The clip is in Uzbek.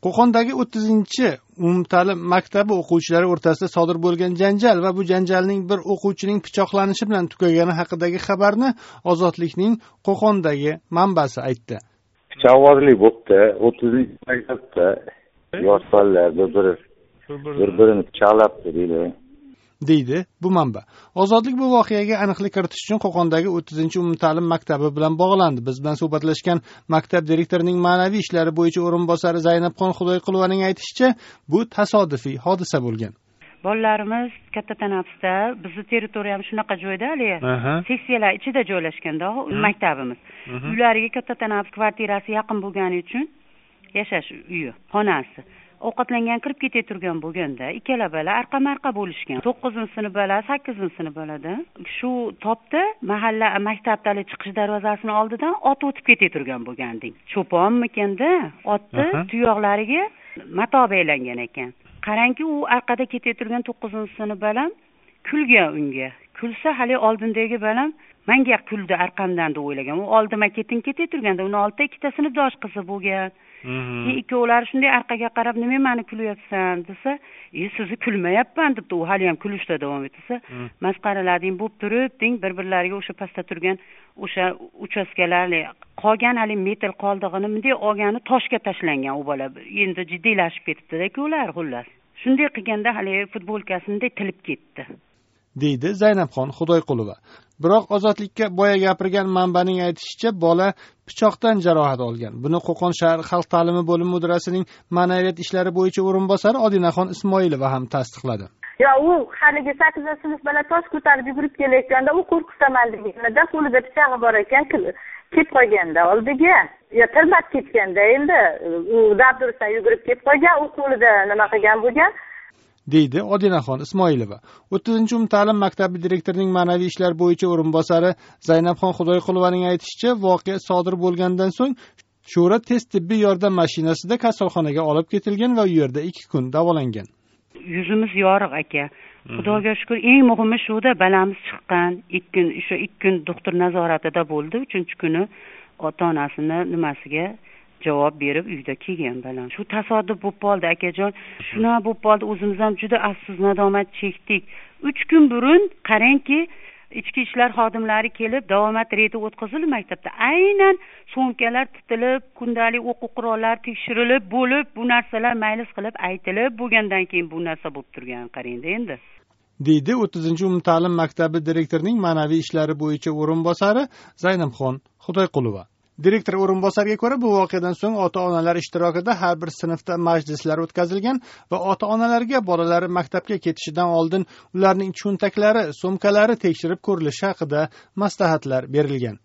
Qo'qondagi 30-umumta'lim maktabi o'quvchilari o'rtasida sodir bo'lgan janjal va bu janjalning bir o'quvchining pichoqlanishi bilan tugagani haqidagi xabarni Ozodlikning Qo'qondagi manbasi aytdi. Pichoqbozlik bo'pti, 30-maktabda yosh bolalar bir-birini pichoqlabdi deydi bu manba. Ozodlik bu voqeaga aniqlik kiritish uchun Qo'qondagi 30-umumta'lim maktabi bilan bog'landi. Biz bilan suhbatlashgan maktab direktorining ma'naviy ishlari bo'yicha o'rinbosari Zaynabxon Xudoyqulovaning aytishicha, bu tasodifiy hodisa bo'lgan. Bolalarimiz katta tanaffusda, bizni territoriyamiz shunaqa joyda, seksiyalar ichida joylashganda maktabimiz. Uylariga katta tanaffus kvartirasi yaqin bo'lgani uchun yashash uyi, xonasi. Ovqatlangan kirib ketay turgan bo'lganda ikkala bola arqa-marqa bo'lishgan. 9-sinfbola, 8-sinfbolada shu topda mahalla maktabdan chiqish darvozasini oldidan ot o'tib ketay turgan bo'lganding. Cho'ponmikanda otni tuyoqlariga mato beylangan ekan. Qarangki, u orqada ketay turgan 9-sinfbolam kulgan unga. Kulsa hali oldindagi bolam menga kuldi arqamdan deb o'ylagan. U oldima ketay turganda uni oldida ikkita sinfdosh qizi bo'lgan. Ikkovlari shunday orqaga qarab, "Nima meni kulyapsan?" desa, "Sizni kulmayapman" deb u hali ham kulishda davom etsa, masqaralading bo'lib turibding, bir-birlariga o'sha pastda turgan o'sha uchastkalarni qolgan hali metal qoldig'ini bunday olgani toshga tashlangan u bola. Endi jiddiylashib ketibdi-da ular xullas. Shunday qilganda hali futbolkasini tilib ketdi, deydi Zaynabxon Xudoyqulova. Biroq Ozodlikka boya gapirgan manbaning aytishicha, bola pichoqdan jarohat olgan. Buni Qo'qon shahar xalq ta'limi bo'limi mudirasining ma'naviyat ishlari bo'yicha o'rinbosari Odinaxon Ismoilova ham tasdiqladi. U haligi 8-sinf bola tosh ko'tarib yugurib kelayotganda u qo'rqitaman deganida qo'lida pichog'i bor ekan, kelib qolganda oldiga, tirmab ketganda endi u dabdursa yugurib kelib qolgan, u qo'lida nima qilgan bo'lgan, deydi Odinaxon Ismoilova. 30-umumta'lim maktabi direktorining ma'naviy ishlar bo'yicha o'rinbosari Zaynabxon Xudoyqulovaning aytishicha, voqea sodir bo'lgandan so'ng Sho'ra tez tibbiy yordam mashinasida kasalxonaga olib ketilgan va u yerda 2 kun davolangan. Yuzimiz yoriq aka. Xudoga shukr, eng muhimi shuda balamiz chiqqan. 2 kun doktor nazoratida bo'ldi. 3-kuni ota-onasini nimasiga javob berib uyda kelgan balam. Shu tasodif bo'lib qoldi akajon. Shuna bo'lib qoldi, o'zimiz ham juda afsus, nadomat chekdik. 3 kun burun qarangki, ichki ishlar xodimlari kelib davomat reydi o'tkazildi maktabda. Aynan so'mkalar titilib, kundalik o'quv qurollari tekshirilib bo'lib, bu narsalar maylis qilib aytilib bo'lgandan keyin bu narsa bo'lib turgan, qarangda endi, deydi 30-umumta'lim maktabi direktorining ma'naviy ishlari bo'yicha o'rinbosari Zaynabxon Xudoyqulova. Direktor o'rinbosariga ko'ra, bu voqeadan so'ng ota-onalar ishtirokida har bir sinfda majlislar o'tkazilgan va ota-onalarga bolalari maktabga ketishidan oldin ularning cho'ntaklari, so'mkalari tekshirib ko'rilishi haqida maslahatlar berilgan.